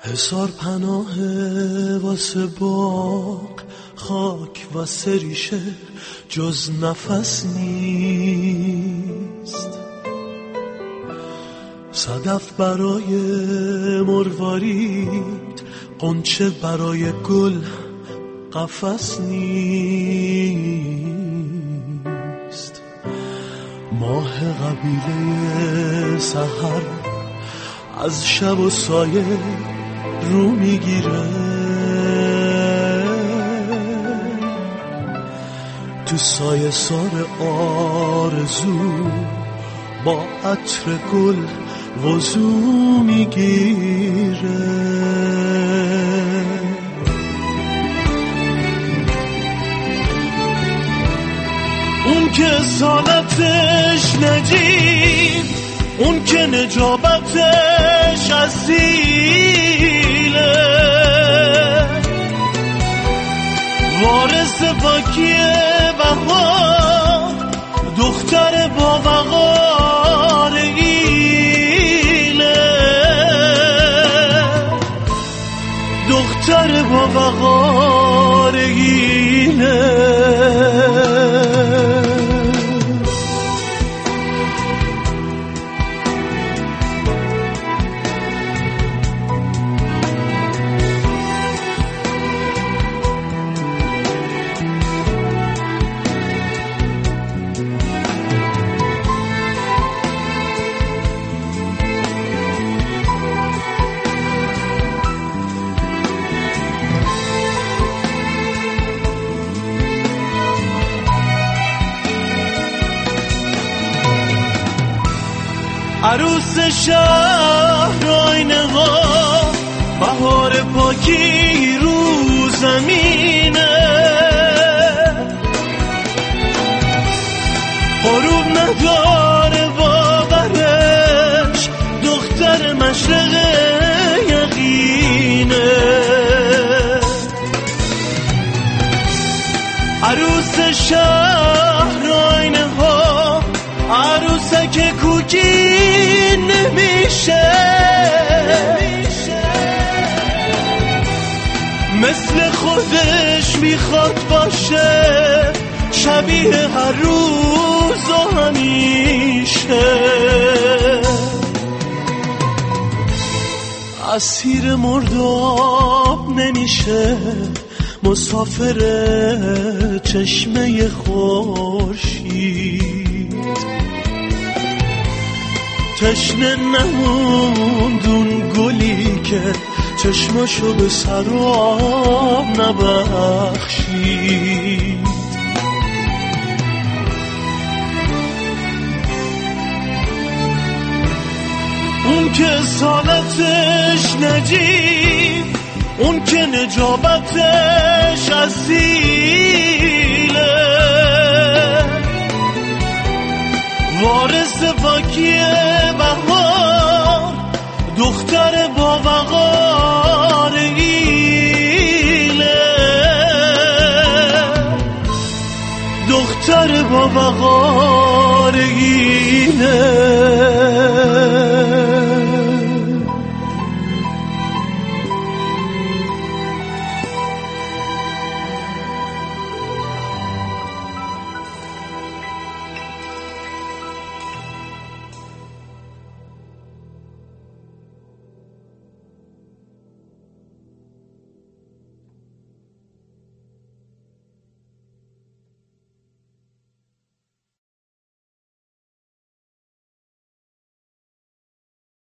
هزار پناه واسه باغ، خاک واسه ریشه جز نفس نیست. صدف برای مروارید، قنچه برای گل قفس نیست. ماه قبیله سحر از شب و سایه رو میگیره، تو سایه سار آرزو با عطر گل وضو میگیره. اون که سالتش نجیب، اون که نجابتش اصیله، وارث پاکی بهار، دختر با وقار ایله، دختر با وقار ایله. عروس شهر آینه ها، بهار پاکی رو زمینه، غروب نداره باورش، دختر مشرق یقینه. عروس شهر آینه ها، عروسک کوکی نمیشه، مثل خودش میخواد باشه، شبیه هر روز و همیشه. اسیر مرداب نمیشه، مسافر چشمه خورشید، تشنه نموندون گلی که چشمشو به سراب نبخشید. اون که سالتش نجیب، اون که نجابتش اصیله، وارث پاکی بهار، دختر با وقار ایله، دختر با وقار ایله.